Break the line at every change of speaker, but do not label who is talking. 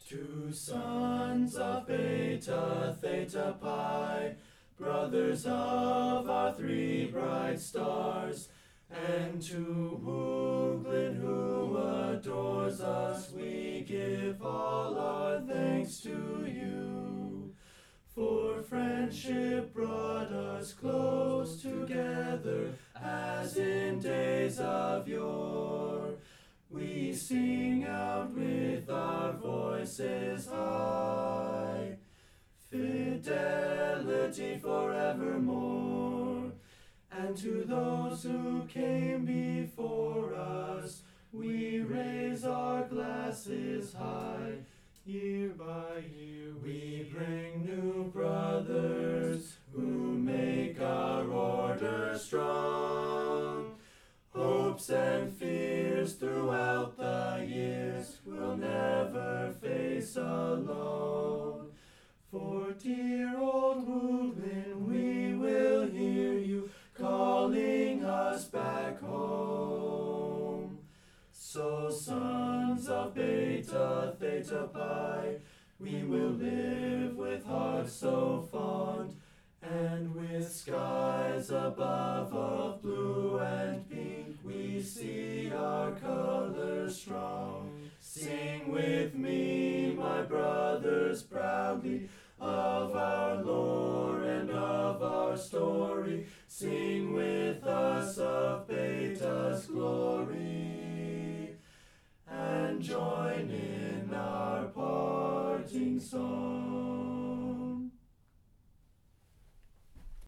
Two sons of Beta, Theta, Pi, brothers of our three bright stars, and to Wooglin who adores us, we give all our thanks to you. For friendship brought us close together, as in days of yore. We sing out with our voices high, fidelity forevermore. And to those who came before us, we raise our glasses high. Year by year we bring new brothers who make our order strong. Hopes and fears throughout the years we'll never face alone. For dear old Wooglin, we will hear you calling us back home. So sons of Beta, Theta, Pi, we will live with hearts so fond, and with skies above of blue and pink, we see our colors strong. Sing with me, my brothers, proudly, of our lore and of our story. Sing with us of Beta's glory.